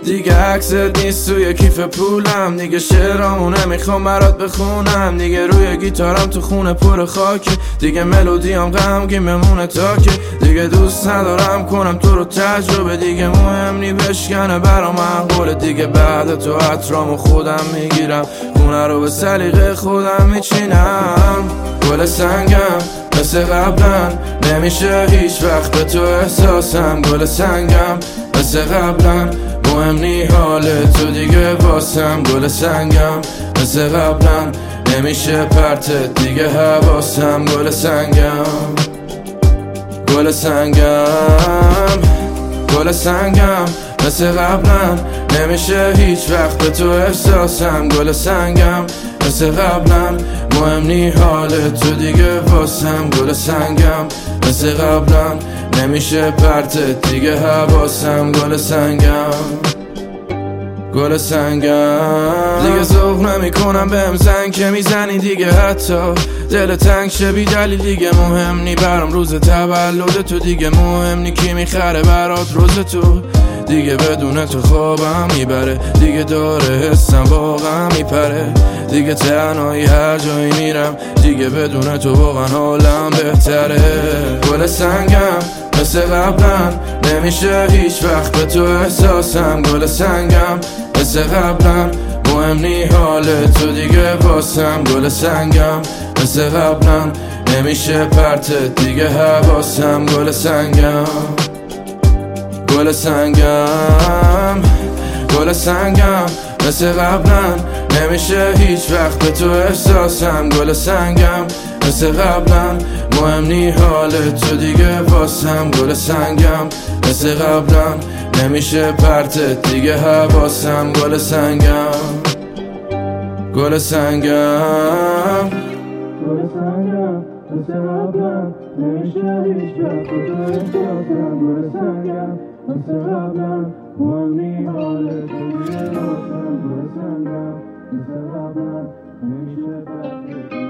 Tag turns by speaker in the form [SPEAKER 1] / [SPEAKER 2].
[SPEAKER 1] دیگه عکست نیست توی کیف پولم، دیگه شعرامو نمیخوام برات بخونم، دیگه روی گیتارم تو خونه پر خاکه، دیگه ملودیام غمگین بمونه تاکه، دیگه دوست ندارم کنم تو رو تجربه، دیگه مهم نی بشکنه برا من قوله، دیگه بعد تو عطرامو خودم میگیرم، خونه رو به سلیقه خودم میچینم. گل سنگم مثل قبلا نمیشه هیچ وقت به تو احساسم، گل سنگم مثل قبلا مهم نی حال تو دیگه واسم، گل سنگم مثل قبلا نمیشه پرتت دیگه حواسم، گل سنگم گل سنگم گل سنگم مثل قبلا نمیشه هیچ وقت به تو احساسم، گل سنگم مثل قبلا مهم نی حال تو دیگه واسم، گل سنگم مثل قبلا نمیشه پرتت دیگه حواسم، گل سنگم گل سنگم دیگه ذوق نمی کنم بهم زنگ که میزنی دیگه، حتی دل تنگ شه بی دلیل، دیگه مهم نی برام روز تولد تو، دیگه مهم نی کی میخره برات روز تو، دیگه بدون تو خوابم میبره، دیگه داره حسم واقعا میپره، دیگه تنهایی هر جایی میرم، دیگه بدون تو واقعا حالم بهتره. گل سنگم مثل قبلا نمیشه هیچ وقت به تو احساسم، گل سنگم مثل قبلا مهم نی حال تو دیگه واسم، گل سنگم مثل قبلا نمیشه پرتت دیگه حواسم، گل سنگم گل سنگم گل سنگم مثل قبلا نمیشه هیچ وقت به تو احساسم، گل سنگم مثل قبلا مهم نی حال تو دیگه واسم، گل سنگم مثل قبلا نمیشه پرتت دیگه حواسم، گل سنگم گل سنگم گل سنگم مثل قبلا نمیشه هیچ وقت به تو احساسم، گل سنگم مثل قبلا مهم نی حال تو دیگه واسم، گل سنگم مثل قبلا نمیشه پرتت